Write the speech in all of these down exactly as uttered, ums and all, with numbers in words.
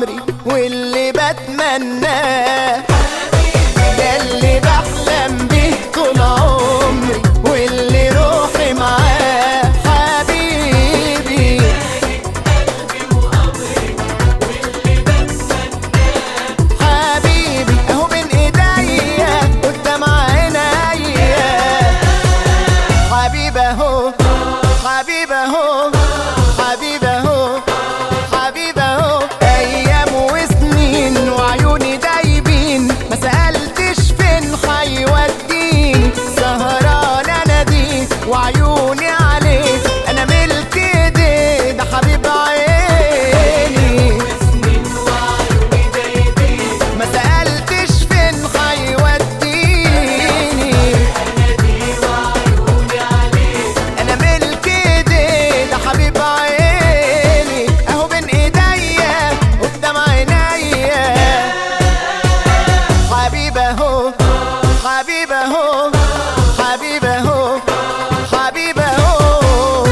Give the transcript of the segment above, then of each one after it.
عمري واللي بتمناه، ده اللي بحلم بيه طول عمري واللي روحي معاه حبيبي. حبيبي اهو بين ايديا قدام عينيا، حبيبي اهو حبيبي اهو حبيبي اهو حبيبي اهو. ايام وسنين وعيوني دايبين، ما سألتش فين حيوديني، سهران اناديه وعيوني عليه، انا ملك ايديه ده حبيب عيني. ما سألتش فين حيوديني، انا ملك ايديه ده حبيب عيني. اهو بين ايديا قدام عينيا، حبيبي اهو حبيبي اهو حبيبي اهو حبيبي اهو.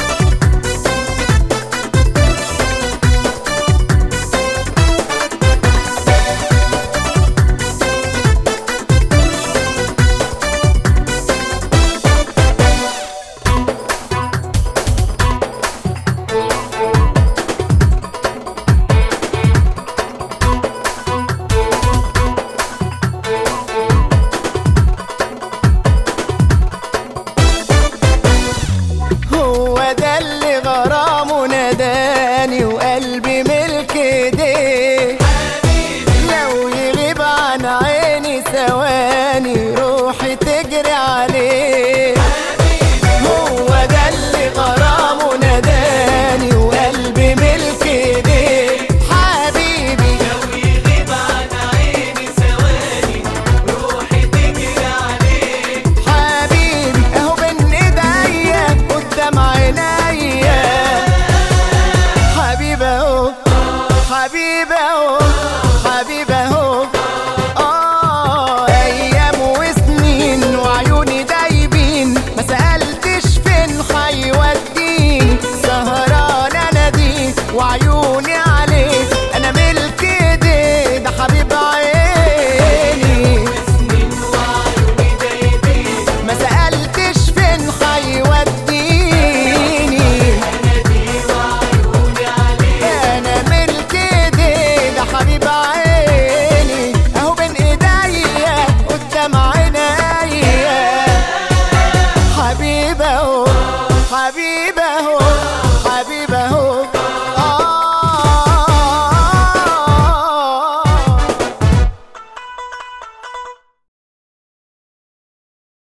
هو ده اللي غرامه ناداني وقلبي ملك ايديه، لو يغيب عن عيني ثواني روحي تجري عليه. هو ده اللي غرامه ناداني وقلبي ملك ايديه، حبيبي لو يغيب عن عيني ثواني روحي تجري عليه. حبيبي اهو بين ايديا قدام عينيا، حبيبي اهو حبيبي اهو حبيبي